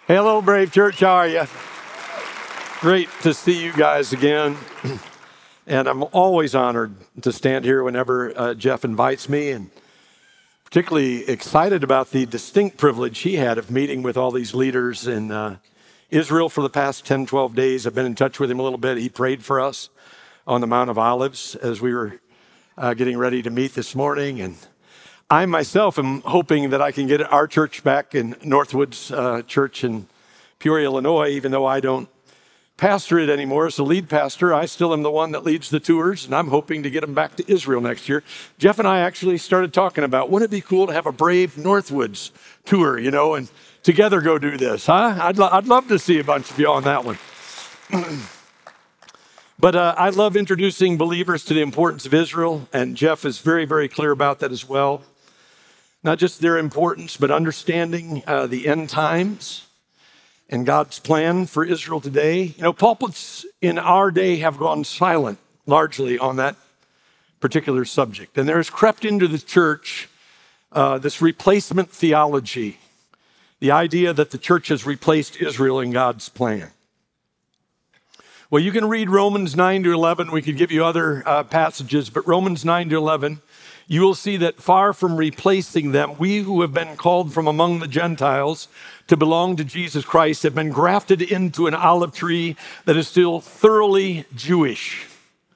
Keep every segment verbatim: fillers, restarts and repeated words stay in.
Hello, Brave Church. How are you? Great to see you guys again. And I'm always honored to stand here whenever uh, Jeff invites me, and particularly excited about the distinct privilege he had of meeting with all these leaders in uh, Israel for the past ten, twelve days. I've been in touch with him a little bit. He prayed for us on the Mount of Olives as we were uh, getting ready to meet this morning. And I myself am hoping that I can get our church back in Northwoods uh, Church in Peoria, Illinois, even though I don't pastor it anymore as the lead pastor. I still am the one that leads the tours, and I'm hoping to get them back to Israel next year. Jeff and I actually started talking about, wouldn't it be cool to have a Brave Northwoods tour, you know, and together go do this, huh? I'd, lo- I'd love to see a bunch of you on that one. But uh, I love introducing believers to the importance of Israel, and Jeff is very, very clear about that as well. Not just their importance, but understanding uh, the end times and God's plan for Israel today. You know, pulpits in our day have gone silent largely on that particular subject. And there has crept into the church uh, this replacement theology, the idea that the church has replaced Israel in God's plan. Well, you can read Romans nine to eleven. We could give you other uh, passages, but Romans nine to eleven, you will see that far from replacing them, we who have been called from among the Gentiles to belong to Jesus Christ have been grafted into an olive tree that is still thoroughly Jewish.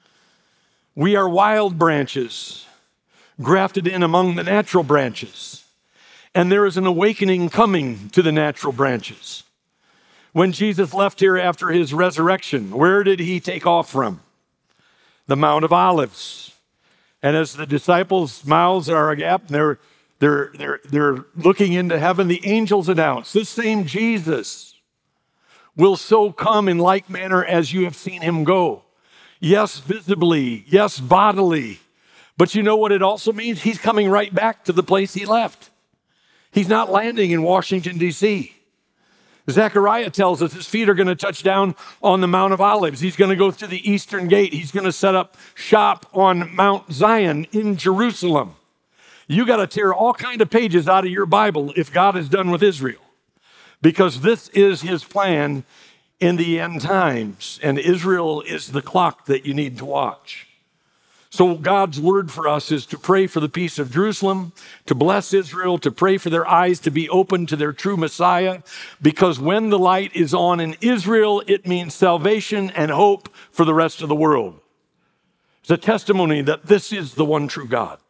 We are wild branches grafted in among the natural branches, and there is an awakening coming to the natural branches. When Jesus left here after his resurrection, where did he take off from? The Mount of Olives. And as the disciples' mouths are agape, they're, they're, they're, they're looking into heaven, the angels announce, this same Jesus will so come in like manner as you have seen him go. Yes, visibly, yes, bodily. But you know what it also means? He's coming right back to the place he left. He's not landing in Washington, D C Zechariah tells us his feet are going to touch down on the Mount of Olives. He's going to go through the eastern gate. He's going to set up shop on Mount Zion in Jerusalem. You got to tear all kinds of pages out of your Bible if God is done with Israel, because this is his plan in the end times, and Israel is the clock that you need to watch. So God's word for us is to pray for the peace of Jerusalem, to bless Israel, to pray for their eyes to be open to their true Messiah, because when the light is on in Israel, it means salvation and hope for the rest of the world. It's a testimony that this is the one true God.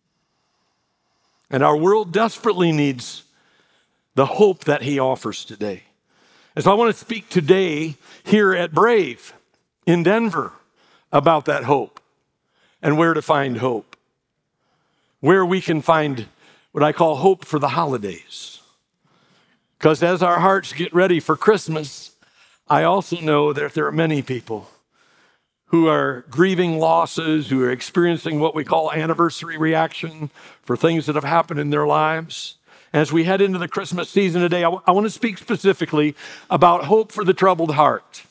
And our world desperately needs the hope that he offers today. And so I want to speak today here at Brave in Denver about that hope. And where to find hope. Where we can find what I call hope for the holidays. Because as our hearts get ready for Christmas, I also know that there are many people who are grieving losses, who are experiencing what we call anniversary reaction for things that have happened in their lives. As we head into the Christmas season today, I, w- I want to speak specifically about hope for the troubled heart.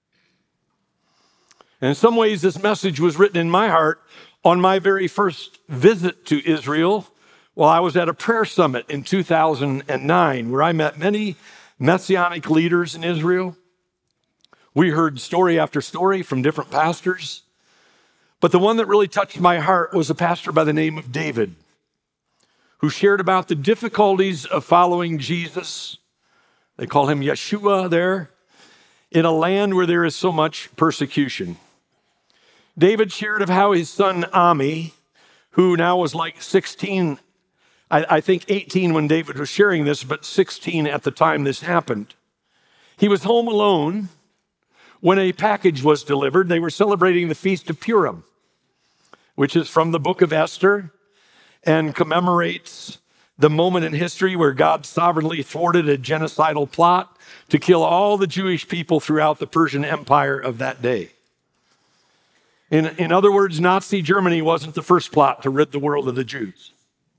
And in some ways, this message was written in my heart on my very first visit to Israel while I was at a prayer summit in two thousand nine, where I met many messianic leaders in Israel. We heard story after story from different pastors. But the one that really touched my heart was a pastor by the name of David, who shared about the difficulties of following Jesus. They call him Yeshua there, in a land where there is so much persecution. David shared of how his son Ami, who now was like sixteen, I, I think eighteen when David was sharing this, but sixteen at the time this happened. He was home alone when a package was delivered. They were celebrating the Feast of Purim, which is from the book of Esther and commemorates the moment in history where God sovereignly thwarted a genocidal plot to kill all the Jewish people throughout the Persian Empire of that day. In, in other words, Nazi Germany wasn't the first plot to rid the world of the Jews.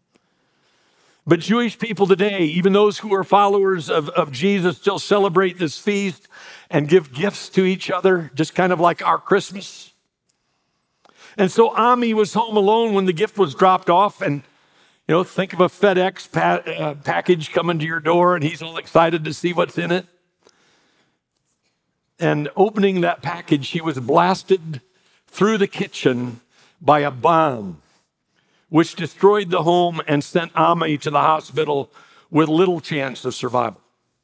But Jewish people today, even those who are followers of, of Jesus, still celebrate this feast and give gifts to each other, just kind of like our Christmas. And so Ami was home alone when the gift was dropped off, and You know, think of a FedEx pa- uh, package coming to your door and he's all excited to see what's in it. And opening that package, he was blasted through the kitchen by a bomb, which destroyed the home and sent Ami to the hospital with little chance of survival.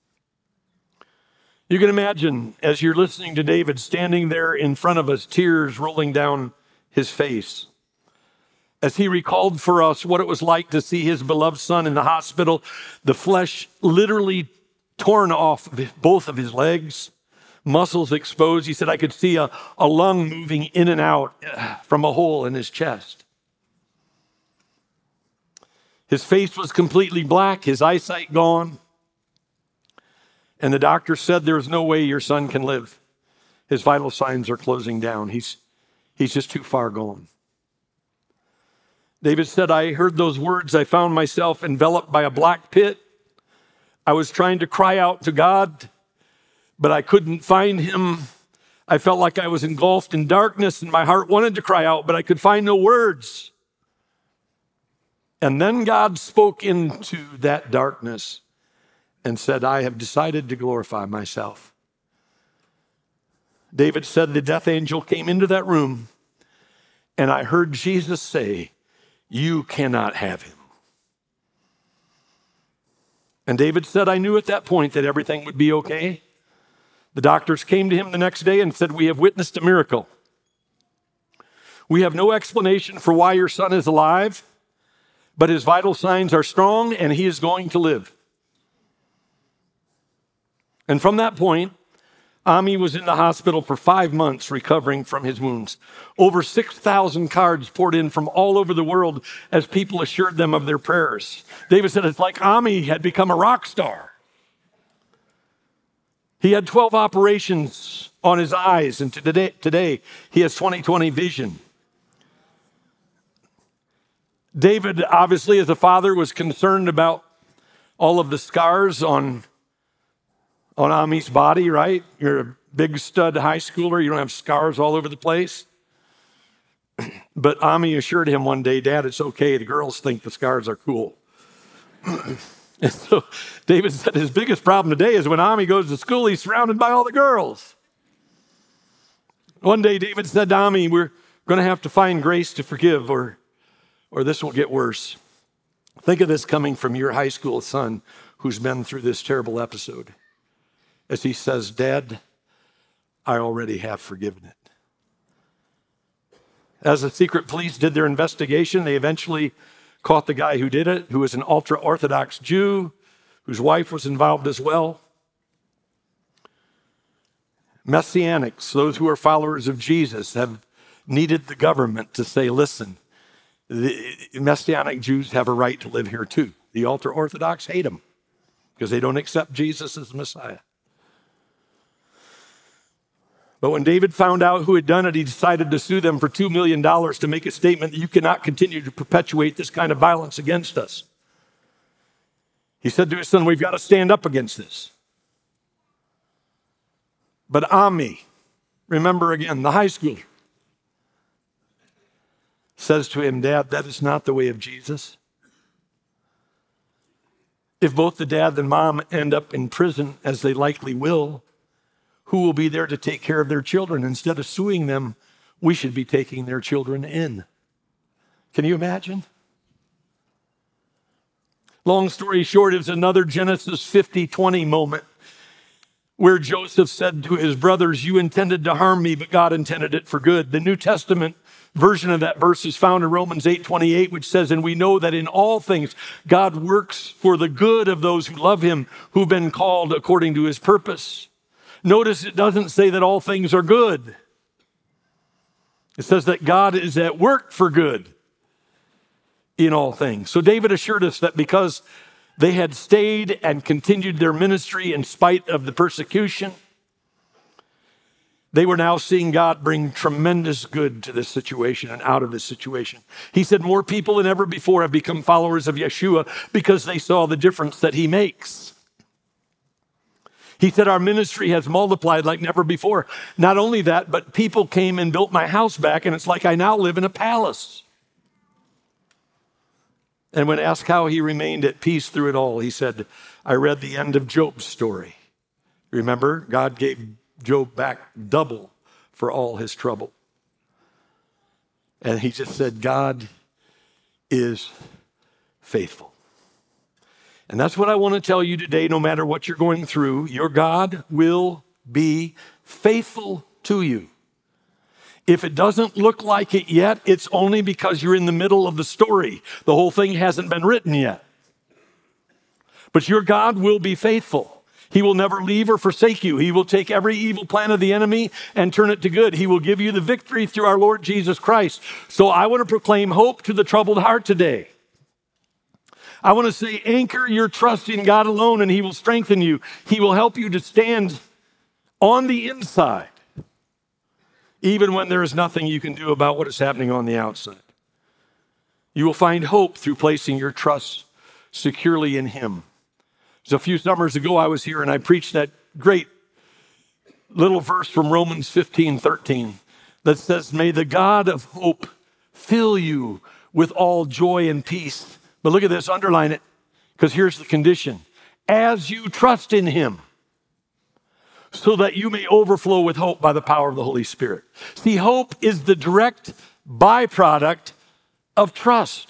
You can imagine, as you're listening to David, standing there in front of us, tears rolling down his face, as he recalled for us what it was like to see his beloved son in the hospital, the flesh literally torn off of both of his legs, muscles exposed. He said, I could see a, a lung moving in and out from a hole in his chest. His face was completely black, his eyesight gone. And the doctor said, there's no way your son can live. His vital signs are closing down. He's, he's just too far gone. David said, I heard those words. I found myself enveloped by a black pit. I was trying to cry out to God, but I couldn't find him. I felt like I was engulfed in darkness and my heart wanted to cry out, but I could find no words. And then God spoke into that darkness and said, I have decided to glorify myself. David said the death angel came into that room and I heard Jesus say, you cannot have him. And David said, I knew at that point that everything would be okay. The doctors came to him the next day and said, we have witnessed a miracle. We have no explanation for why your son is alive, but his vital signs are strong and he is going to live. And from that point, Ami was in the hospital for five months recovering from his wounds. Over six thousand cards poured in from all over the world as people assured them of their prayers. David said it's like Ami had become a rock star. He had twelve operations on his eyes, and today, today he has twenty twenty vision. David, obviously, as a father, was concerned about all of the scars on on Ami's body, right? You're a big stud high schooler. You don't have scars all over the place. But Ami assured him one day, Dad, it's okay. The girls think the scars are cool. And so David said his biggest problem today is when Ami goes to school, he's surrounded by all the girls. One day David said to Ami, we're going to have to find grace to forgive or, or this will get worse. Think of this coming from your high school son who's been through this terrible episode. As he says, Dad, I already have forgiven it. As the secret police did their investigation, they eventually caught the guy who did it, who was an ultra-Orthodox Jew, whose wife was involved as well. Messianics, those who are followers of Jesus, have needed the government to say, listen, the Messianic Jews have a right to live here too. The ultra-Orthodox hate them because they don't accept Jesus as the Messiah. But when David found out who had done it, he decided to sue them for two million dollars to make a statement that you cannot continue to perpetuate this kind of violence against us. He said to his son, we've got to stand up against this. But Ami, remember again, the high schooler, says to him, Dad, that is not the way of Jesus. If both the dad and mom end up in prison, as they likely will, who will be there to take care of their children? Instead of suing them, we should be taking their children in. Can you imagine? Long story short, it was another Genesis fifty twenty moment where Joseph said to his brothers, you intended to harm me, but God intended it for good. The New Testament version of that verse is found in Romans eight twenty-eight, which says, and we know that in all things God works for the good of those who love him, who've been called according to his purpose. Notice it doesn't say that all things are good. It says that God is at work for good in all things. So David assured us that because they had stayed and continued their ministry in spite of the persecution, they were now seeing God bring tremendous good to this situation and out of this situation. He said more people than ever before have become followers of Yeshua because they saw the difference that he makes. He said, our ministry has multiplied like never before. Not only that, but people came and built my house back, and it's like I now live in a palace. And when asked how he remained at peace through it all, he said, I read the end of Job's story. Remember, God gave Job back double for all his trouble. And he just said, God is faithful. And that's what I want to tell you today, no matter what you're going through, your God will be faithful to you. If it doesn't look like it yet, it's only because you're in the middle of the story. The whole thing hasn't been written yet. But your God will be faithful. He will never leave or forsake you. He will take every evil plan of the enemy and turn it to good. He will give you the victory through our Lord Jesus Christ. So I want to proclaim hope to the troubled heart today. I want to say, anchor your trust in God alone, and he will strengthen you. He will help you to stand on the inside, even when there is nothing you can do about what is happening on the outside. You will find hope through placing your trust securely in him. So a few summers ago, I was here and I preached that great little verse from Romans fifteen thirteen that says, may the God of hope fill you with all joy and peace. But look at this, underline it, because here's the condition. As you trust in him, so that you may overflow with hope by the power of the Holy Spirit. See, hope is the direct byproduct of trust.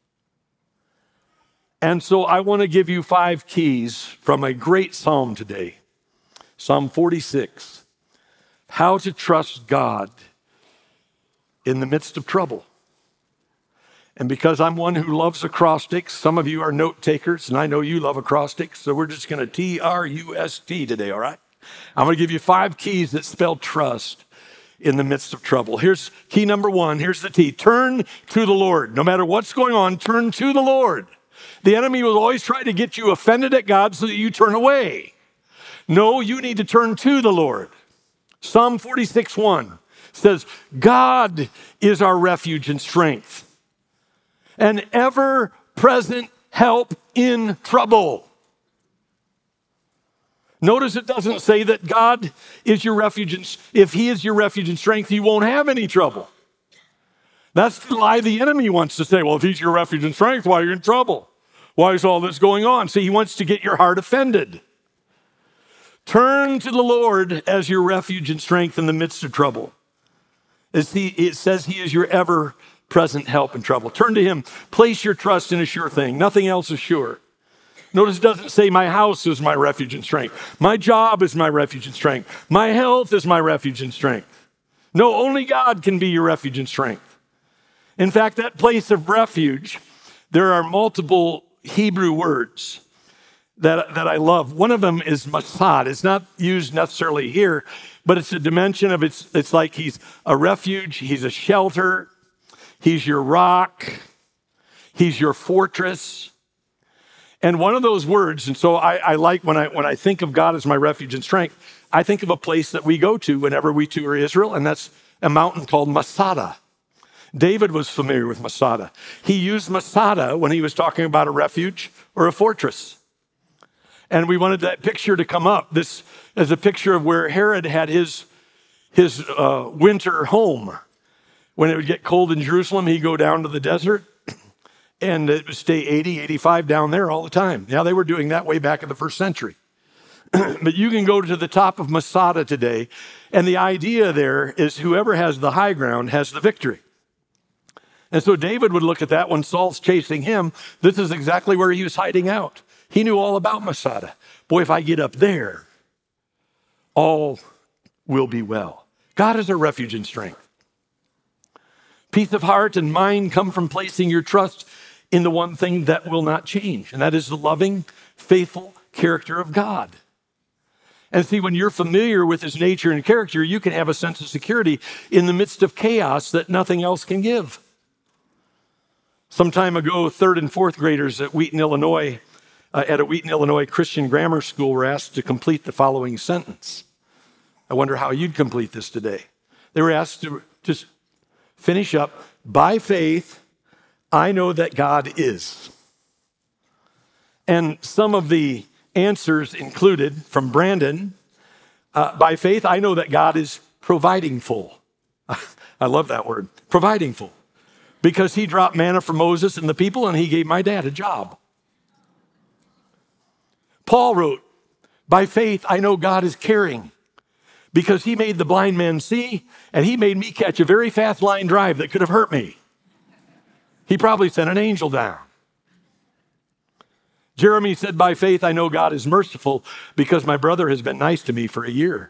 And so I want to give you five keys from a great psalm today. Psalm forty-six, how to trust God in the midst of trouble. And because I'm one who loves acrostics, some of you are note takers, and I know you love acrostics, so we're just going to T R U S T today, all right? I'm going to give you five keys that spell trust in the midst of trouble. Here's key number one. Here's the T. Turn to the Lord. No matter what's going on, turn to the Lord. The enemy will always try to get you offended at God so that you turn away. No, you need to turn to the Lord. Psalm forty-six one says, God is our refuge and strength, an ever-present help in trouble. Notice it doesn't say that God is your refuge, and if he is your refuge and strength, you won't have any trouble. That's the lie the enemy wants to say. Well, if he's your refuge and strength, why are you in trouble? Why is all this going on? See, he wants to get your heart offended. Turn to the Lord as your refuge and strength in the midst of trouble. As he, it says he is your ever-present help in trouble. Turn to him. Place your trust in a sure thing. Nothing else is sure. Notice it doesn't say my house is my refuge and strength. My job is my refuge and strength. My health is my refuge and strength. No, only God can be your refuge and strength. In fact, that place of refuge, there are multiple Hebrew words that, that I love. One of them is masad. It's not used necessarily here, but it's a dimension of it's, it's like he's a refuge, he's a shelter, he's your rock, he's your fortress. And one of those words, and so I, I like when I when I think of God as my refuge and strength, I think of a place that we go to whenever we tour Israel, and that's a mountain called Masada. David was familiar with Masada. He used Masada when he was talking about a refuge or a fortress. And we wanted that picture to come up. This is a picture of where Herod had his, his uh, winter home. When it would get cold in Jerusalem, he'd go down to the desert, and it would stay eighty, eighty-five down there all the time. Now, they were doing that way back in the first century. But you can go to the top of Masada today, and the idea there is whoever has the high ground has the victory. And so David would look at that when Saul's chasing him. This is exactly where he was hiding out. He knew all about Masada. Boy, if I get up there, all will be well. God is our refuge and strength. Peace of heart and mind come from placing your trust in the one thing that will not change, and that is the loving, faithful character of God. And see, when you're familiar with his nature and character, you can have a sense of security in the midst of chaos that nothing else can give. Some time ago, third and fourth graders at Wheaton, Illinois, uh, at a Wheaton, Illinois Christian grammar school were asked to complete the following sentence. I wonder how you'd complete this today. They were asked to just finish up, by faith, I know that God is. And some of the answers included from Brandon, uh, by faith, I know that God is providing full. I love that word, providing full. because he dropped manna for Moses and the people, and he gave my dad a job. Paul wrote, by faith, I know God is caring because he made the blind man see, and he made me catch a very fast line drive that could have hurt me. He probably sent an angel down. Jeremy said, by faith, I know God is merciful because my brother has been nice to me for a year.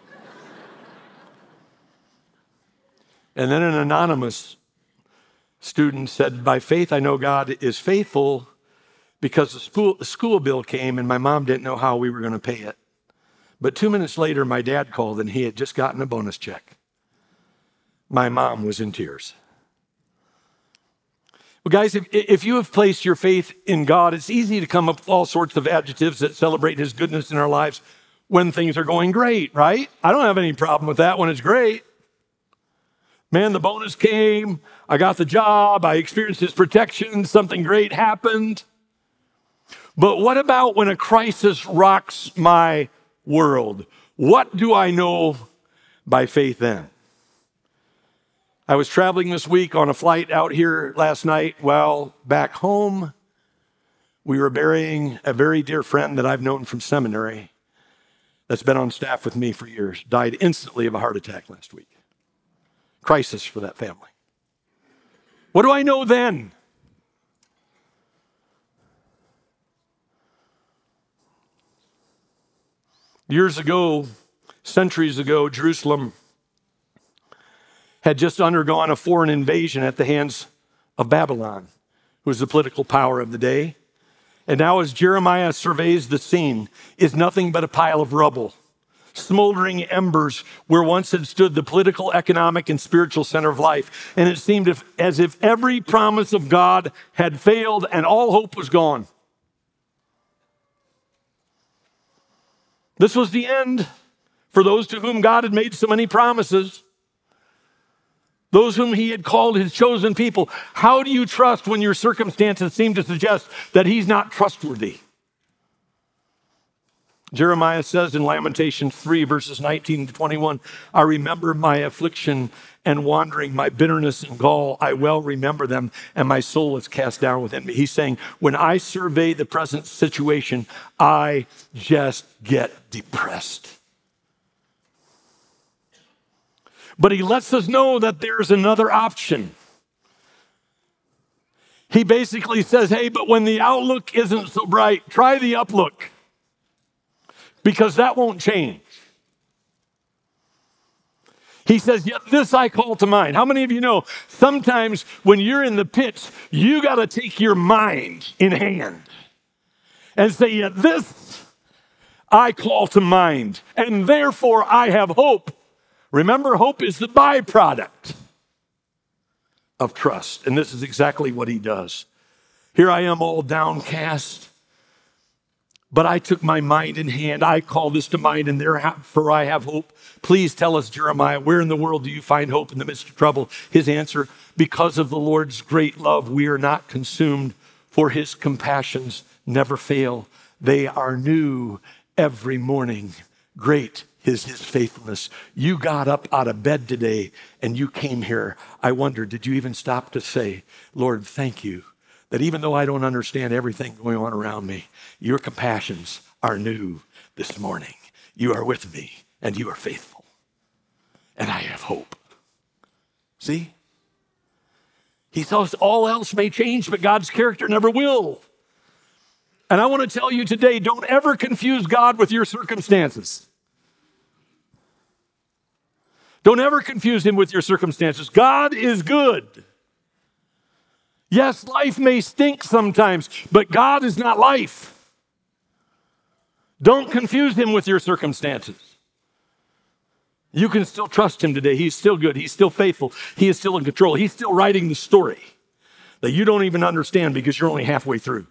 And then an anonymous student said, by faith, I know God is faithful because the school, the school bill came and my mom didn't know how we were going to pay it. But two minutes later, my dad called and he had just gotten a bonus check. My mom was in tears. Well, guys, if, if you have placed your faith in God, it's easy to come up with all sorts of adjectives that celebrate his goodness in our lives when things are going great, right? I don't have any problem with that when it's great. Man, the bonus came, I got the job, I experienced his protection, something great happened. But what about when a crisis rocks my world? What do I know by faith then? I was traveling this week on a flight out here last night. Well, back home, we were burying a very dear friend that I've known from seminary that's been on staff with me for years. Died instantly of a heart attack last week. Crisis for that family. What do I know then? Years ago, centuries ago, Jerusalem had just undergone a foreign invasion at the hands of Babylon, who was the political power of the day. And now as Jeremiah surveys the scene, is nothing but a pile of rubble, smoldering embers where once had stood the political, economic, and spiritual center of life. And it seemed if, as if every promise of God had failed and all hope was gone. This was the end for those to whom God had made so many promises, those whom he had called his chosen people. How do you trust when your circumstances seem to suggest that he's not trustworthy? Jeremiah says in Lamentations three, verses nineteen to twenty-one, I remember my affliction and wandering, my bitterness and gall, I well remember them, and my soul is cast down within me. He's saying, when I survey the present situation, I just get depressed. But he lets us know that there's another option. He basically says, hey, but when the outlook isn't so bright, try the uplook, because that won't change. He says, yet this I call to mind. How many of you know sometimes when you're in the pits, you got to take your mind in hand and say, yet this I call to mind, and therefore I have hope. Remember, hope is the byproduct of trust, and this is exactly what he does. Here I am all downcast, but I took my mind in hand. I call this to mind, and therefore I have hope. Please tell us, Jeremiah, where in the world do you find hope in the midst of trouble? His answer, because of the Lord's great love, we are not consumed, for his compassions never fail. They are new every morning. Great is his faithfulness. You got up out of bed today and you came here. I wonder, did you even stop to say, Lord, thank you that even though I don't understand everything going on around me, your compassions are new this morning. You are with me and you are faithful. And I have hope. See? He says all else may change, but God's character never will. And I want to tell you today, don't ever confuse God with your circumstances. Don't ever confuse him with your circumstances. God is good. Yes, life may stink sometimes, but God is not life. Don't confuse him with your circumstances. You can still trust him today. He's still good. He's still faithful. He is still in control. He's still writing the story that you don't even understand because you're only halfway through.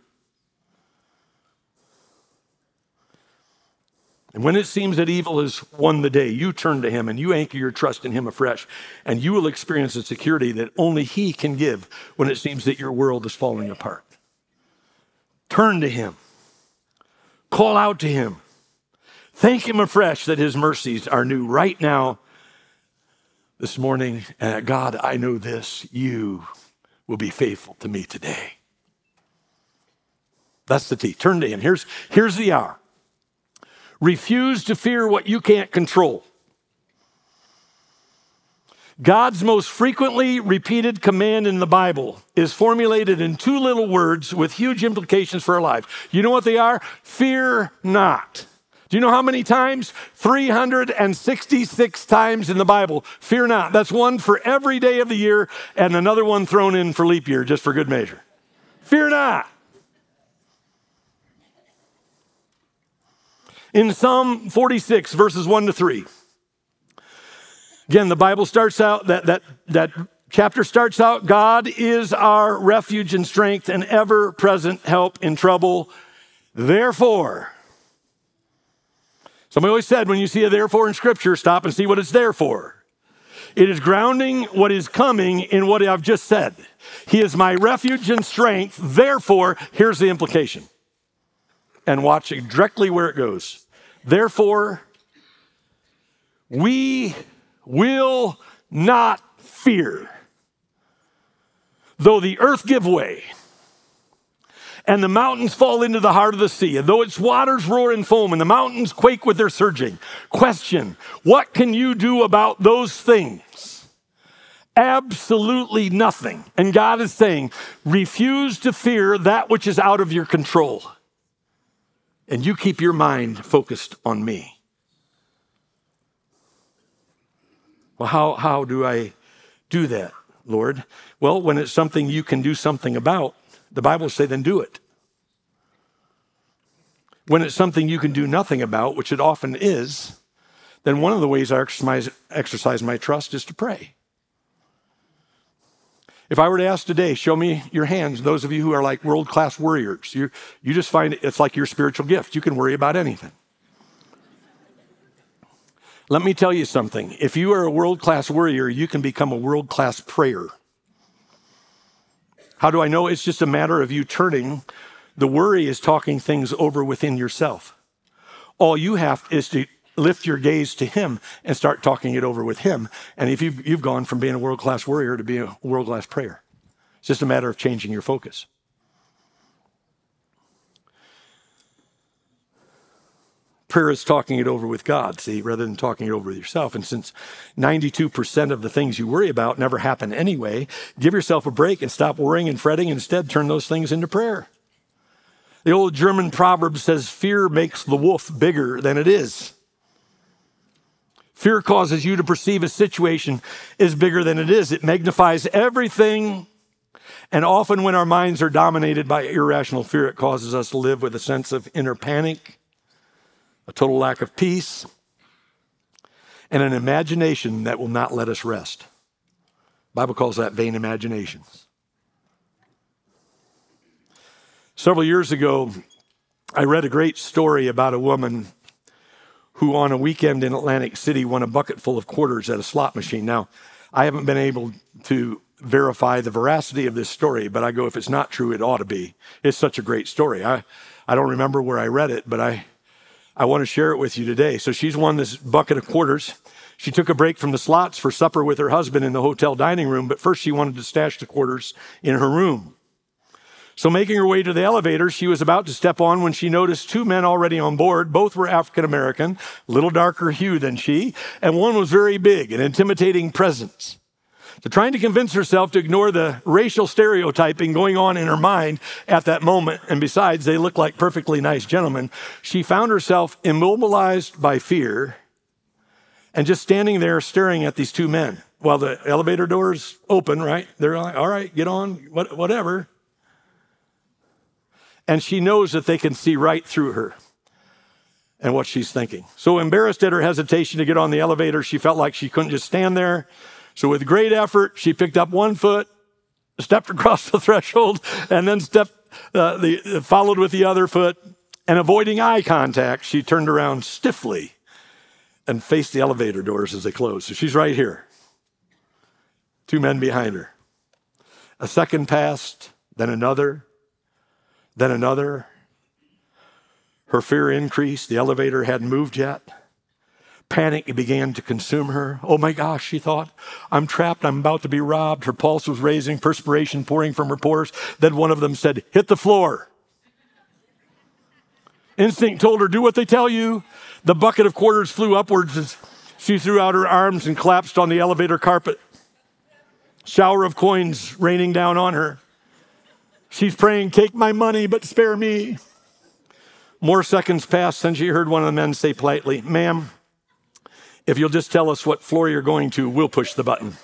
And when it seems that evil has won the day, you turn to him and you anchor your trust in him afresh, and you will experience a security that only he can give when it seems that your world is falling apart. Turn to him. Call out to him. Thank him afresh that his mercies are new right now, this morning. Uh, God, I know this. You will be faithful to me today. That's the T. Turn to him. Here's, here's the R. Refuse to fear what you can't control. God's most frequently repeated command in the Bible is formulated in two little words with huge implications for our life. You know what they are? Fear not. Do you know how many times? three hundred sixty-six times in the Bible. Fear not. That's one for every day of the year and another one thrown in for leap year, just for good measure. Fear not. In Psalm forty-six, verses one to three. Again, the Bible starts out, that, that, that chapter starts out, God is our refuge and strength and ever-present help in trouble. Therefore, somebody always said, when you see a therefore in Scripture, stop and see what it's there for. It is grounding what is coming in what I've just said. He is my refuge and strength. Therefore, here's the implication. And watch directly where it goes. Therefore, we will not fear, though the earth give way, and the mountains fall into the heart of the sea, and though its waters roar and foam, and the mountains quake with their surging. Question, what can you do about those things? Absolutely nothing. And God is saying, refuse to fear that which is out of your control, and you keep your mind focused on me. Well, how, how do I do that, Lord? Well, when it's something you can do something about, the Bible says, then do it. When it's something you can do nothing about, which it often is, then one of the ways I exercise, exercise my trust is to pray. If I were to ask today, show me your hands, those of you who are like world-class worriers, you, you just find it, it's like your spiritual gift. You can worry about anything. Let me tell you something. If you are a world-class worrier, you can become a world-class prayer. How do I know? It's just a matter of you turning. The worry is talking things over within yourself. All you have is to lift your gaze to him and start talking it over with him. And if you've, you've gone from being a world-class worrier to being a world-class prayer. It's just a matter of changing your focus. Prayer is talking it over with God, see, rather than talking it over with yourself. And since ninety-two percent of the things you worry about never happen anyway, give yourself a break and stop worrying and fretting. Instead, turn those things into prayer. The old German proverb says, fear makes the wolf bigger than it is. Fear causes you to perceive a situation is bigger than it is. It magnifies everything. And often when our minds are dominated by irrational fear, it causes us to live with a sense of inner panic, a total lack of peace, and an imagination that will not let us rest. The Bible calls that vain imaginations. Several years ago, I read a great story about a woman who on a weekend in Atlantic City won a bucket full of quarters at a slot machine. Now, I haven't been able to verify the veracity of this story, but I go, if it's not true, it ought to be. It's such a great story. I, I don't remember where I read it, but I I want to share it with you today. So she's won this bucket of quarters. She took a break from the slots for supper with her husband in the hotel dining room, but first she wanted to stash the quarters in her room. So making her way to the elevator, she was about to step on when she noticed two men already on board. Both were African-American, a little darker hue than she, and one was very big, an intimidating presence. So trying to convince herself to ignore the racial stereotyping going on in her mind at that moment, and besides, they looked like perfectly nice gentlemen, she found herself immobilized by fear and just standing there staring at these two men while the elevator doors open, right? They're like, all right, get on, what, whatever. And she knows that they can see right through her and what she's thinking. So embarrassed at her hesitation to get on the elevator, she felt like she couldn't just stand there. So with great effort, she picked up one foot, stepped across the threshold, and then stepped, uh, the, followed with the other foot. And avoiding eye contact, she turned around stiffly and faced the elevator doors as they closed. So she's right here. Two men behind her. A second passed, then another, then another. Her fear increased. The elevator hadn't moved yet. Panic began to consume her. Oh my gosh, she thought, I'm trapped. I'm about to be robbed. Her pulse was raising, perspiration pouring from her pores. Then one of them said, hit the floor. Instinct told her, do what they tell you. The bucket of quarters flew upwards as she threw out her arms and collapsed on the elevator carpet. Shower of coins raining down on her. She's praying, take my money, but spare me. More seconds passed, then she heard one of the men say politely, ma'am, if you'll just tell us what floor you're going to, we'll push the button.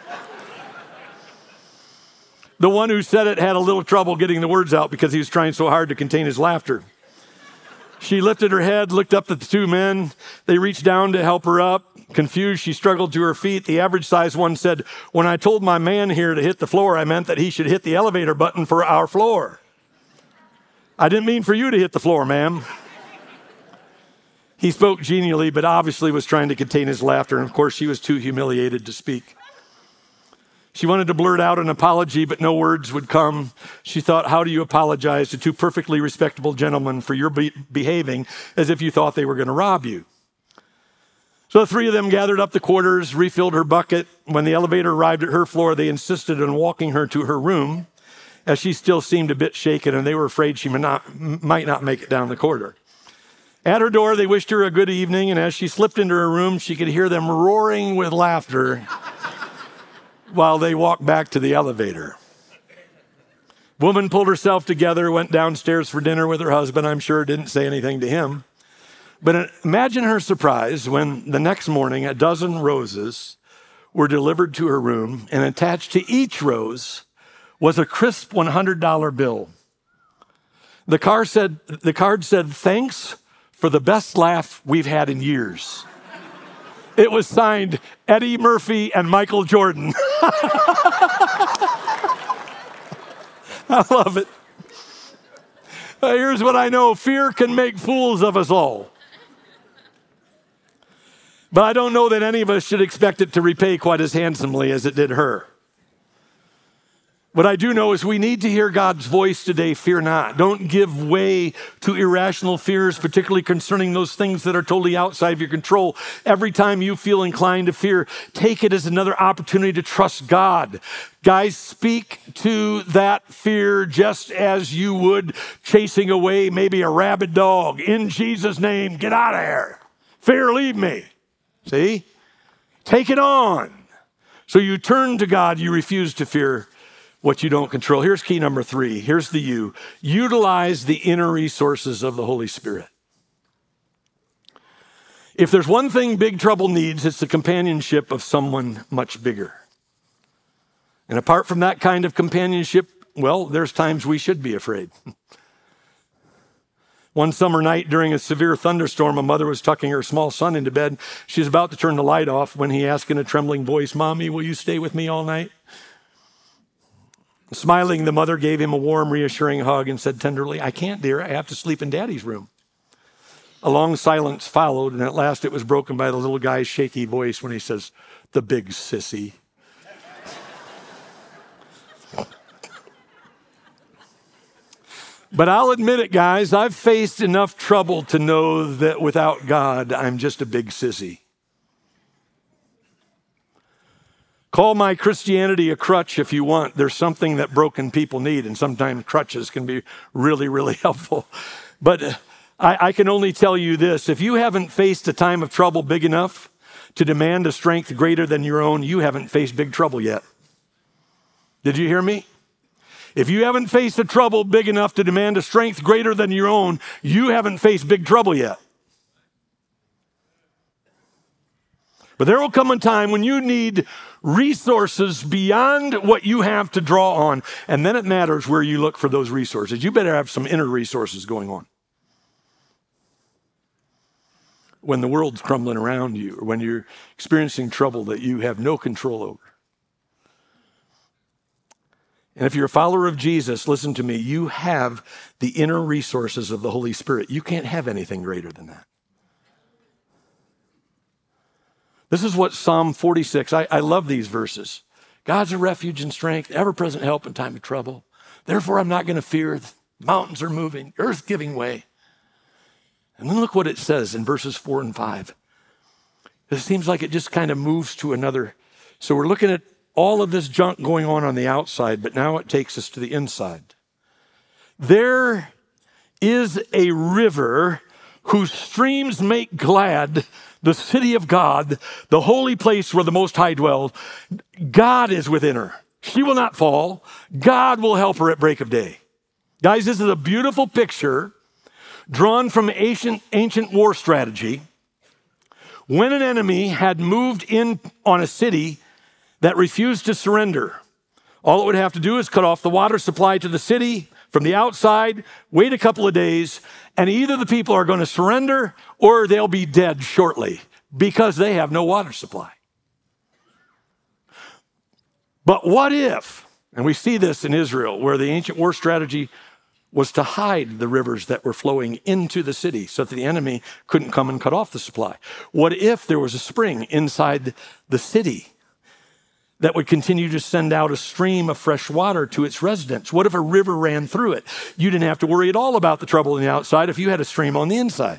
The one who said it had a little trouble getting the words out because he was trying so hard to contain his laughter. She lifted her head, looked up at the two men. They reached down to help her up. Confused, she struggled to her feet. The average-sized one said, when I told my man here to hit the floor, I meant that he should hit the elevator button for our floor. I didn't mean for you to hit the floor, ma'am. He spoke genially, but obviously was trying to contain his laughter, and of course, she was too humiliated to speak. She wanted to blurt out an apology, but no words would come. She thought, how do you apologize to two perfectly respectable gentlemen for your be- behaving as if you thought they were going to rob you? So the three of them gathered up the quarters, refilled her bucket. When the elevator arrived at her floor, they insisted on walking her to her room, as she still seemed a bit shaken, and they were afraid she might not, might not make it down the corridor. At her door, they wished her a good evening, and as she slipped into her room, she could hear them roaring with laughter while they walked back to the elevator. Woman pulled herself together, went downstairs for dinner with her husband. I'm sure didn't say anything to him. But imagine her surprise when the next morning a dozen roses were delivered to her room, and attached to each rose was a crisp one hundred dollar bill. The card said, the card said, thanks for the best laugh we've had in years. It was signed Eddie Murphy and Michael Jordan. I love it. Uh, here's what I know. Fear can make fools of us all. But I don't know that any of us should expect it to repay quite as handsomely as it did her. What I do know is we need to hear God's voice today. Fear not. Don't give way to irrational fears, particularly concerning those things that are totally outside of your control. Every time you feel inclined to fear, take it as another opportunity to trust God. Guys, speak to that fear just as you would chasing away maybe a rabid dog. In Jesus' name, get out of here. Fear, leave me. See? Take it on. So you turn to God, you refuse to fear what you don't control. Here's key number three. Here's the you. Utilize the inner resources of the Holy Spirit. If there's one thing big trouble needs, it's the companionship of someone much bigger. And apart from that kind of companionship, well, there's times we should be afraid. One summer night during a severe thunderstorm, a mother was tucking her small son into bed. She was about to turn the light off when he asked in a trembling voice, Mommy, will you stay with me all night? Smiling, the mother gave him a warm, reassuring hug and said tenderly, I can't, dear. I have to sleep in Daddy's room. A long silence followed, and at last it was broken by the little guy's shaky voice when he says, the big sissy. But I'll admit it, guys, I've faced enough trouble to know that without God, I'm just a big sissy. Call my Christianity a crutch if you want. There's something that broken people need, and sometimes crutches can be really, really helpful. But I, I can only tell you this. If you haven't faced a time of trouble big enough to demand a strength greater than your own, you haven't faced big trouble yet. Did you hear me? If you haven't faced a trouble big enough to demand a strength greater than your own, you haven't faced big trouble yet. But there will come a time when you need resources beyond what you have to draw on, and then it matters where you look for those resources. You better have some inner resources going on. When the world's crumbling around you, or when you're experiencing trouble that you have no control over. And if you're a follower of Jesus, listen to me, you have the inner resources of the Holy Spirit. You can't have anything greater than that. This is what Psalm forty-six, I, I love these verses. God's a refuge and strength, ever-present help in time of trouble. Therefore, I'm not going to fear. The mountains are moving, earth giving way. And then look what it says in verses four and five. It seems like it just kind of moves to another. So we're looking at all of this junk going on on the outside, but now it takes us to the inside. There is a river whose streams make glad the city of God, the holy place where the Most High dwells. God is within her. She will not fall. God will help her at break of day. Guys, this is a beautiful picture drawn from ancient, ancient war strategy. When an enemy had moved in on a city that refused to surrender, all it would have to do is cut off the water supply to the city from the outside, wait a couple of days, and either the people are going to surrender or they'll be dead shortly because they have no water supply. But what if, and we see this in Israel, where the ancient war strategy was to hide the rivers that were flowing into the city so that the enemy couldn't come and cut off the supply. What if there was a spring inside the city that would continue to send out a stream of fresh water to its residents? What if a river ran through it? You didn't have to worry at all about the trouble on the outside if you had a stream on the inside.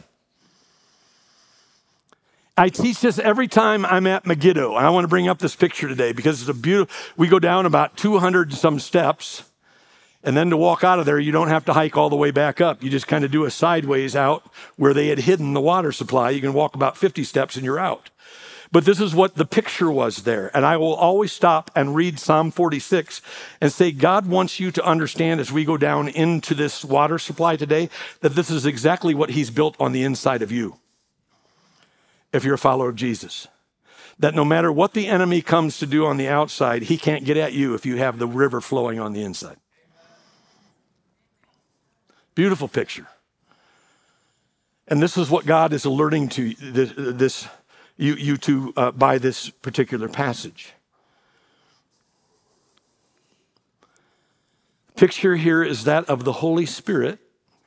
I teach this every time I'm at Megiddo. I want to bring up this picture today because it's a beautiful, we go down about two hundred and some steps. And then to walk out of there, you don't have to hike all the way back up. You just kind of do a sideways out where they had hidden the water supply. You can walk about fifty steps and you're out. But this is what the picture was there. And I will always stop and read Psalm forty-six and say, God wants you to understand as we go down into this water supply today, that this is exactly what he's built on the inside of you, if you're a follower of Jesus. That no matter what the enemy comes to do on the outside, he can't get at you if you have the river flowing on the inside. Beautiful picture. And this is what God is alerting to this, this you, you to uh, by this particular passage. Picture here is that of the Holy Spirit,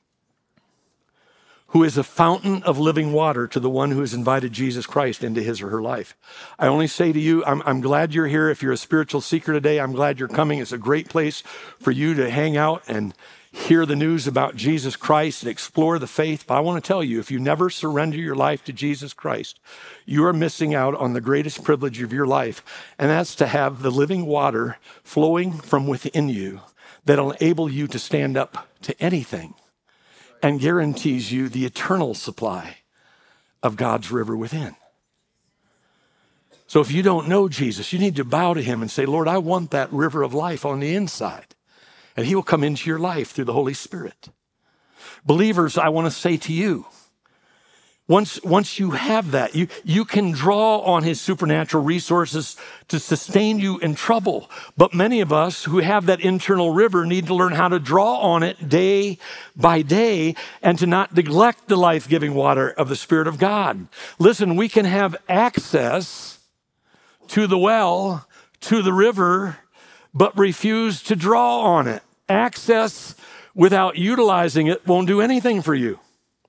who is a fountain of living water to the one who has invited Jesus Christ into his or her life. I only say to you, I'm, I'm glad you're here. If you're a spiritual seeker today, I'm glad you're coming. It's a great place for you to hang out and hear the news about Jesus Christ and explore the faith. But I want to tell you, if you never surrender your life to Jesus Christ, you are missing out on the greatest privilege of your life. And that's to have the living water flowing from within you that'll enable you to stand up to anything and guarantees you the eternal supply of God's river within. So if you don't know Jesus, you need to bow to him and say, Lord, I want that river of life on the inside. And he will come into your life through the Holy Spirit. Believers, I want to say to you, once, once you have that, you, you can draw on his supernatural resources to sustain you in trouble. But many of us who have that internal river need to learn how to draw on it day by day and to not neglect the life-giving water of the Spirit of God. Listen, we can have access to the well, to the river, but refuse to draw on it. Access without utilizing it won't do anything for you.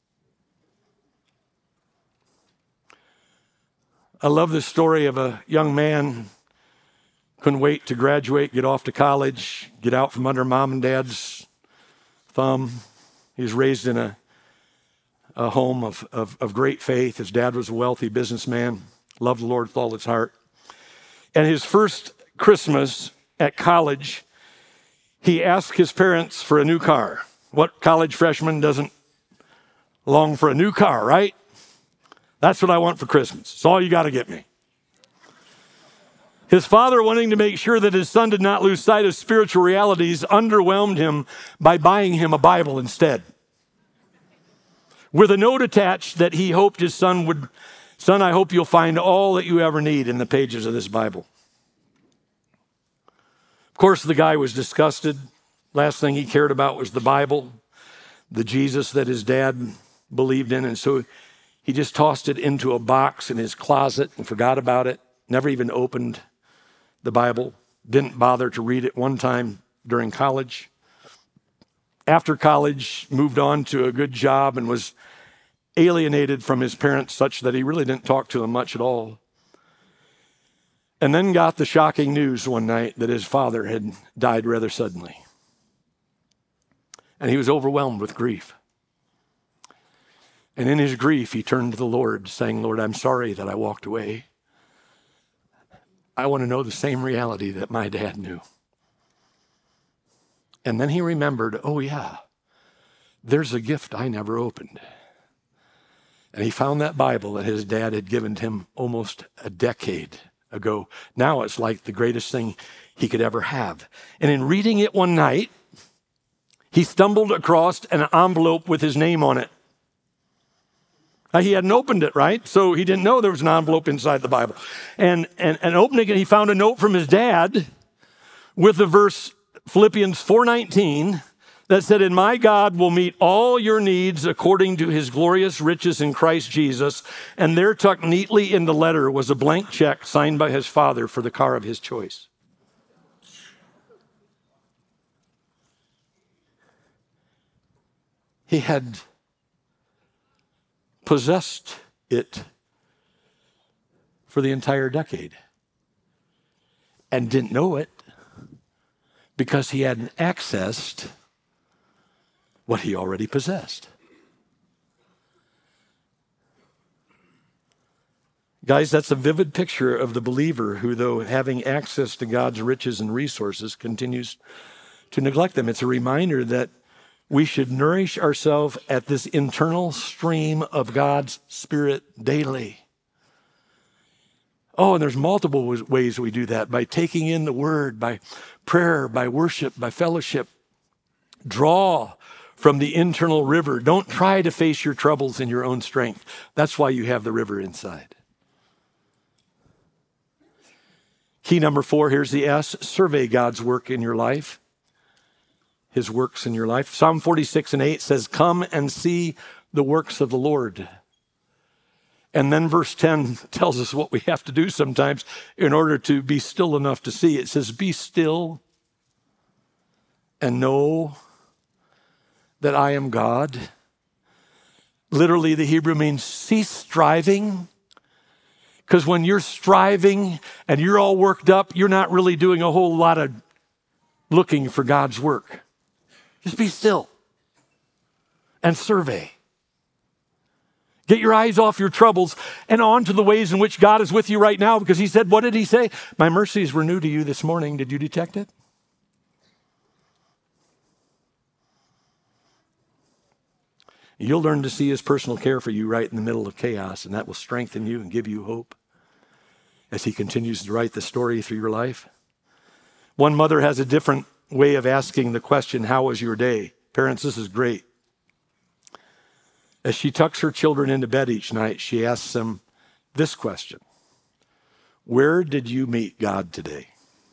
I love the story of a young man couldn't wait to graduate, get off to college, get out from under mom and dad's thumb. He was raised in a, a home of, of, of great faith. His dad was a wealthy businessman, loved the Lord with all his heart. And his first Christmas at college, he asked his parents for a new car. What college freshman doesn't long for a new car, right? That's what I want for Christmas. It's all you got to get me. His father, wanting to make sure that his son did not lose sight of spiritual realities, underwhelmed him by buying him a Bible instead, with a note attached that he hoped his son would, son, I hope you'll find all that you ever need in the pages of this Bible. Of course, the guy was disgusted. Last thing he cared about was the Bible, the Jesus that his dad believed in. And so he just tossed it into a box in his closet and forgot about it, never even opened the Bible, didn't bother to read it one time during college. After college, moved on to a good job and was alienated from his parents such that he really didn't talk to them much at all. And then got the shocking news one night that his father had died rather suddenly. And he was overwhelmed with grief. And in his grief, he turned to the Lord, saying, Lord, I'm sorry that I walked away. I want to know the same reality that my dad knew. And then he remembered, oh yeah, there's a gift I never opened. And he found that Bible that his dad had given to him almost a decade ago. Now it's like the greatest thing he could ever have. And in reading it one night, he stumbled across an envelope with his name on it. Uh, He hadn't opened it, right? So he didn't know there was an envelope inside the Bible. And, and, and opening it, he found a note from his dad with the verse Philippians four nineteen that said, and my God will meet all your needs according to his glorious riches in Christ Jesus. And there tucked neatly in the letter was a blank check signed by his father for the car of his choice. He had possessed it for the entire decade and didn't know it because he hadn't accessed what he already possessed. Guys, that's a vivid picture of the believer who, though having access to God's riches and resources, continues to neglect them. It's a reminder that we should nourish ourselves at this internal stream of God's Spirit daily. Oh, and there's multiple ways we do that, by taking in the Word, by prayer, by worship, by fellowship. Draw from the internal river. Don't try to face your troubles in your own strength. That's why you have the river inside. Key number four, here's the S, survey God's work in your life. His works in your life. Psalm forty-six and eight says, come and see the works of the Lord. And then verse ten tells us what we have to do sometimes in order to be still enough to see. It says, be still and know that I am God. Literally, the Hebrew means cease striving. Because when you're striving and you're all worked up, you're not really doing a whole lot of looking for God's work. Just be still and survey. Get your eyes off your troubles and on to the ways in which God is with you right now, because he said, what did he say? My mercies were new to you this morning. Did you detect it? You'll learn to see his personal care for you right in the middle of chaos, and that will strengthen you and give you hope as he continues to write the story through your life. One mother has a different way of asking the question, how was your day? Parents, this is great. As she tucks her children into bed each night, she asks them this question: where did you meet God today?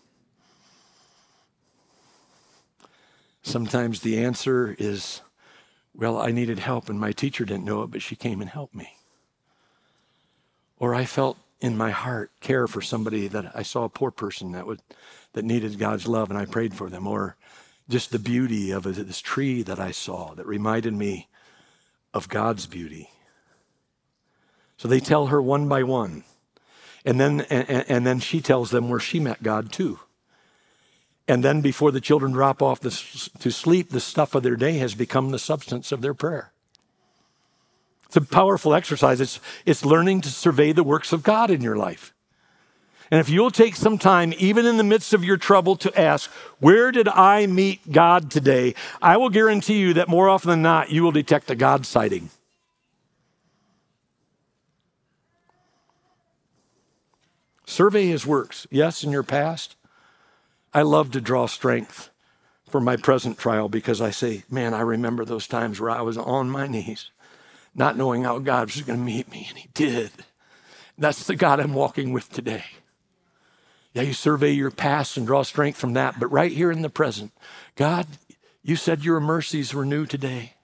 Sometimes the answer is, well, I needed help and my teacher didn't know it, but she came and helped me. Or I felt in my heart care for somebody that I saw a poor person that would that needed God's love and I prayed for them. Or just the beauty of this tree that I saw that reminded me of God's beauty. So they tell her one by one. And then and, and then she tells them where she met God too. And then before the children drop off this, to sleep, the stuff of their day has become the substance of their prayer. It's a powerful exercise. It's, it's learning to survey the works of God in your life. And if you'll take some time, even in the midst of your trouble, to ask, where did I meet God today? I will guarantee you that more often than not, you will detect a God sighting. Survey his works. Yes, in your past. I love to draw strength for my present trial because I say, man, I remember those times where I was on my knees, not knowing how God was going to meet me, and he did. That's the God I'm walking with today. Yeah, you survey your past and draw strength from that, but right here in the present, God, you said your mercies were new today.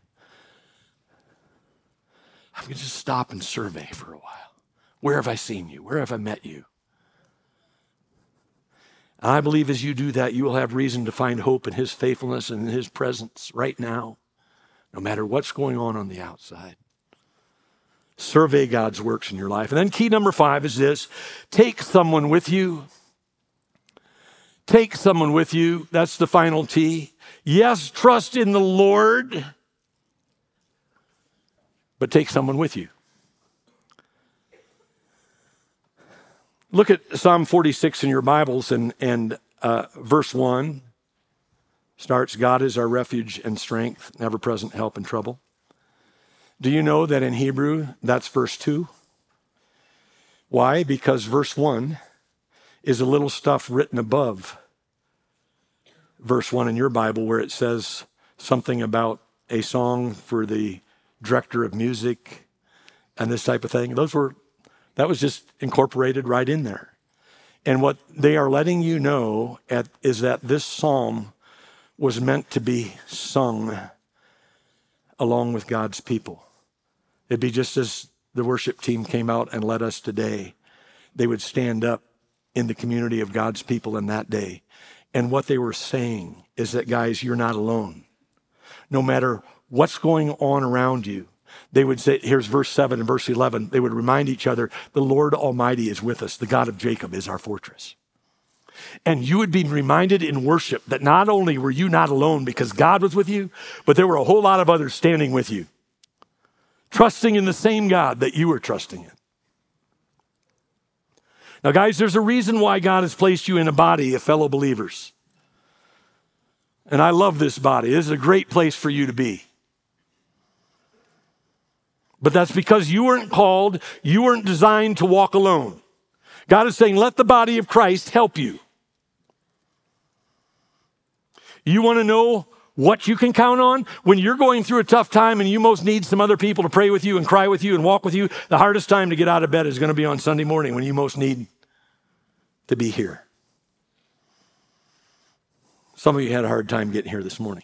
I'm going to just stop and survey for a while. Where have I seen you? Where have I met you? I believe as you do that, you will have reason to find hope in his faithfulness and in his presence right now, no matter what's going on on the outside. Survey God's works in your life. And then key number five is this: take someone with you. Take someone with you. That's the final T. Yes, trust in the Lord, but take someone with you. Look at Psalm forty-six in your Bibles, and, and uh, verse one starts, God is our refuge and strength, ever-present help in trouble. Do you know that in Hebrew, that's verse two? Why? Because verse one is a little stuff written above verse one in your Bible where it says something about a song for the director of music and this type of thing. Those were, that was just incorporated right in there. And what they are letting you know at, is that this psalm was meant to be sung along with God's people. It'd be just as the worship team came out and led us today. They would stand up in the community of God's people in that day. And what they were saying is that, guys, you're not alone. No matter what's going on around you, they would say, here's verse seven and verse eleven, they would remind each other, the Lord Almighty is with us. The God of Jacob is our fortress. And you would be reminded in worship that not only were you not alone because God was with you, but there were a whole lot of others standing with you, trusting in the same God that you were trusting in. Now, guys, there's a reason why God has placed you in a body of fellow believers. And I love this body. This is a great place for you to be. But that's because you weren't called, you weren't designed to walk alone. God is saying, let the body of Christ help you. You want to know what you can count on? When you're going through a tough time and you most need some other people to pray with you and cry with you and walk with you, the hardest time to get out of bed is going to be on Sunday morning when you most need to be here. Some of you had a hard time getting here this morning.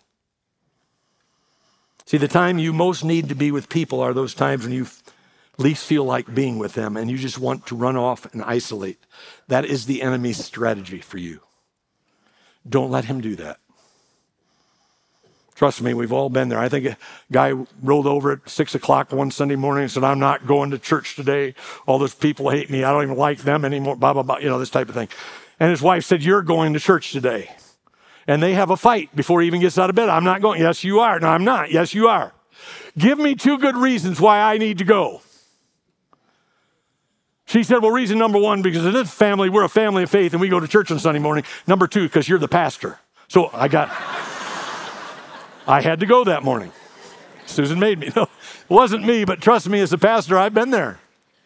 See, the time you most need to be with people are those times when you least feel like being with them and you just want to run off and isolate. That is the enemy's strategy for you. Don't let him do that. Trust me, we've all been there. I think a guy rolled over at six o'clock one Sunday morning and said, I'm not going to church today. All those people hate me. I don't even like them anymore, blah, blah, blah, you know, this type of thing. And his wife said, you're going to church today. And they have a fight before he even gets out of bed. I'm not going. Yes, you are. No, I'm not. Yes, you are. Give me two good reasons why I need to go. She said, well, reason number one, because in this family, we're a family of faith and we go to church on Sunday morning. Number two, because you're the pastor. So I got... I had to go that morning. Susan made me. No, it wasn't me, but trust me, as a pastor, I've been there.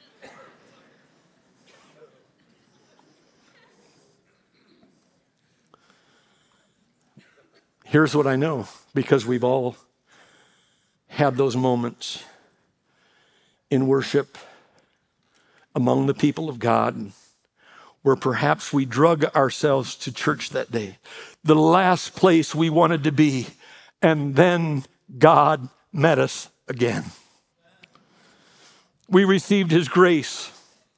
Here's what I know, because we've all had those moments in worship among the people of God where perhaps we drug ourselves to church that day, the last place we wanted to be. And then God met us again. We received his grace.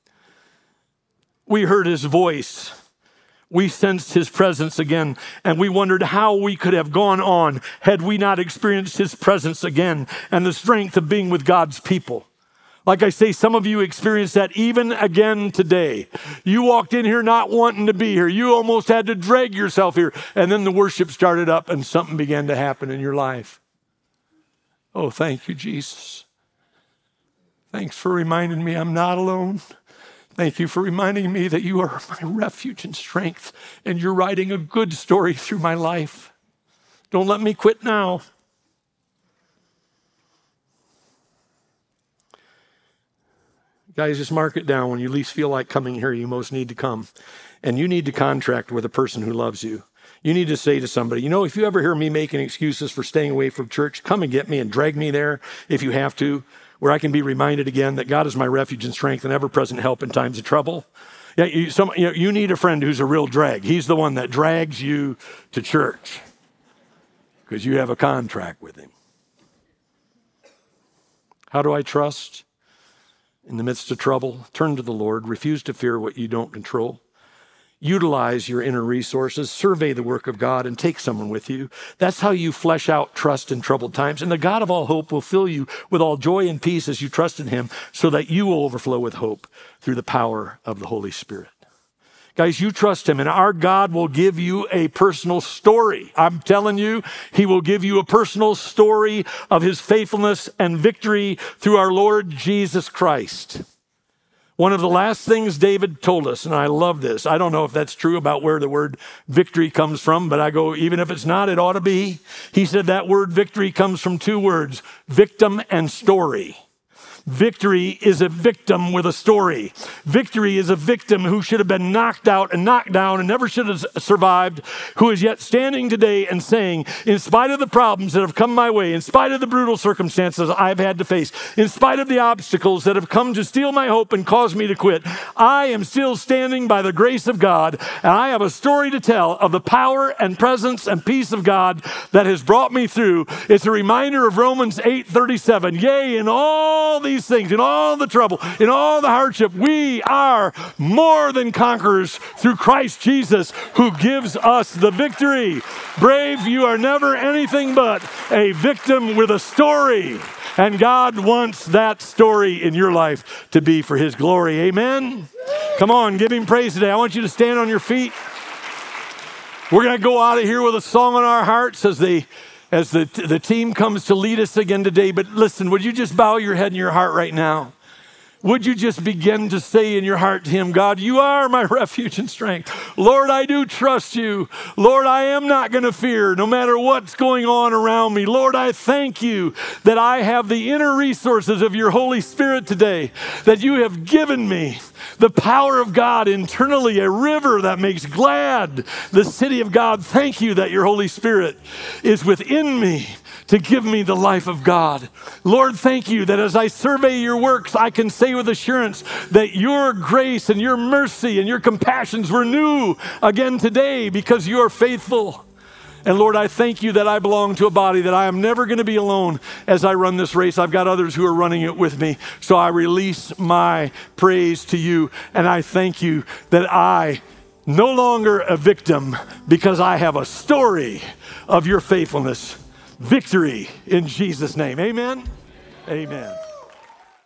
We heard his voice. We sensed his presence again. And we wondered how we could have gone on had we not experienced his presence again and the strength of being with God's people. Like I say, some of you experienced that even again today. You walked in here not wanting to be here. You almost had to drag yourself here. And then the worship started up and something began to happen in your life. Oh, thank you, Jesus. Thanks for reminding me I'm not alone. Thank you for reminding me that you are my refuge and strength, and you're writing a good story through my life. Don't let me quit now. Guys, just mark it down. When you least feel like coming here, you most need to come. And you need to contract with a person who loves you. You need to say to somebody, you know, if you ever hear me making excuses for staying away from church, come and get me and drag me there if you have to, where I can be reminded again that God is my refuge and strength and ever-present help in times of trouble. Yeah, you, some, you, know, you need a friend who's a real drag. He's the one that drags you to church because you have a contract with him. How do I trust? In the midst of trouble, turn to the Lord. Refuse to fear what you don't control. Utilize your inner resources. Survey the work of God and take someone with you. That's how you flesh out trust in troubled times. And the God of all hope will fill you with all joy and peace as you trust in him so that you will overflow with hope through the power of the Holy Spirit. Guys, you trust him, and our God will give you a personal story. I'm telling you, he will give you a personal story of his faithfulness and victory through our Lord Jesus Christ. One of the last things David told us, and I love this. I don't know if that's true about where the word victory comes from, but I go, even if it's not, it ought to be. He said that word victory comes from two words, victim and story. Victory is a victim with a story. Victory is a victim who should have been knocked out and knocked down and never should have survived, who is yet standing today and saying, in spite of the problems that have come my way, in spite of the brutal circumstances I've had to face, in spite of the obstacles that have come to steal my hope and cause me to quit, I am still standing by the grace of God, and I have a story to tell of the power and presence and peace of God that has brought me through. It's a reminder of Romans eight thirty-seven. Yea, in all these These things, in all the trouble, in all the hardship, we are more than conquerors through Christ Jesus, who gives us the victory. Brave, you are never anything but a victim with a story. And God wants that story in your life to be for his glory. Amen? Come on, give him praise today. I want you to stand on your feet. We're going to go out of here with a song on our hearts as they As the, the team comes to lead us again today. But listen, would you just bow your head and your heart right now? Would you just begin to say in your heart to him, God, you are my refuge and strength. Lord, I do trust you. Lord, I am not going to fear no matter what's going on around me. Lord, I thank you that I have the inner resources of your Holy Spirit today, that you have given me the power of God internally, a river that makes glad the city of God. Thank you that your Holy Spirit is within me to give me the life of God. Lord, thank you that as I survey your works, I can say with assurance that your grace and your mercy and your compassions were new again today because you are faithful. And Lord, I thank you that I belong to a body, that I am never going to be alone as I run this race. I've got others who are running it with me. So I release my praise to you, and I thank you that I no longer a victim because I have a story of your faithfulness. Victory in Jesus' name. Amen. Amen.